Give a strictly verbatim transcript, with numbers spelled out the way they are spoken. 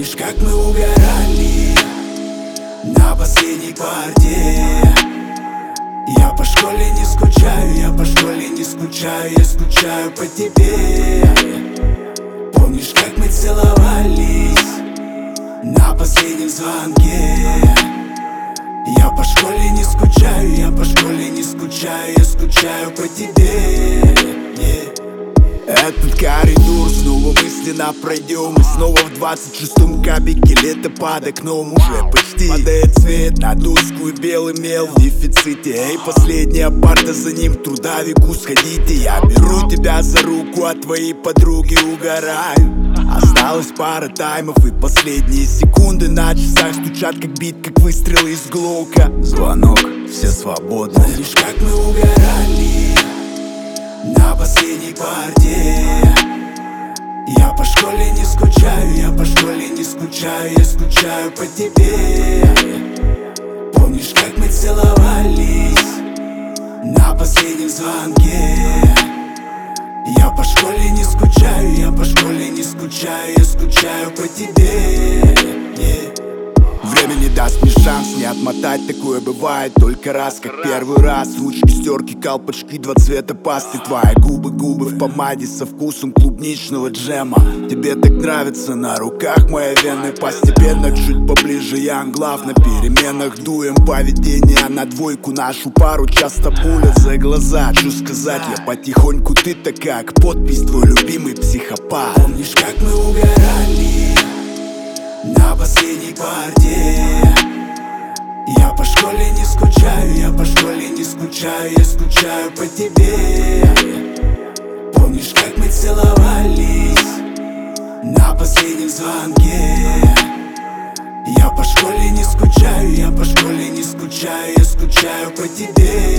Помнишь, как мы угорали на последней парте? Я по школе не скучаю, я по школе не скучаю, я скучаю по тебе. Помнишь, как мы целовались на последнем звонке? Я по школе не скучаю, я по школе не скучаю, я скучаю по тебе. Yeah. Этот коридор снова мысленно пройдем. И снова в двадцать шестом кабике лето под окном уже почти падает цвет на доску и белый мел в дефиците. Эй, последняя парта, за ним к трудовику сходите. Я беру тебя за руку, а твои подруги угорают. Осталась пара таймов и последние секунды на часах стучат как бит, как выстрелы из глока. Звонок, все свободны. Помнишь, как мы угорали на последней парте? Я по школе не скучаю, я по школе не скучаю, я скучаю по тебе. Помнишь, как мы целовались на последнем звонке? Я по школе не скучаю, я по школе не скучаю, я скучаю по тебе. Yeah. Время не даст мне шанс не отмотать, такое бывает только раз, как первый раз. Ручки, стерки, колпачки, два цвета пасты. Твои губы, губы в помаде со вкусом клубничного джема. Тебе так нравится на руках моя вены. Постепенно чуть поближе я англав. На переменах дуем поведение на двойку. Нашу пару часто пулят за глаза. Что сказать, я потихоньку, ты так как подпись, твой любимый психопат. Помнишь, как мы угорали на последней парте? Я по школе не скучаю, я по школе не скучаю, я скучаю по тебе. Помнишь, как мы целовались на последнем звонке? Я по школе не скучаю, я по школе не скучаю, я скучаю по тебе.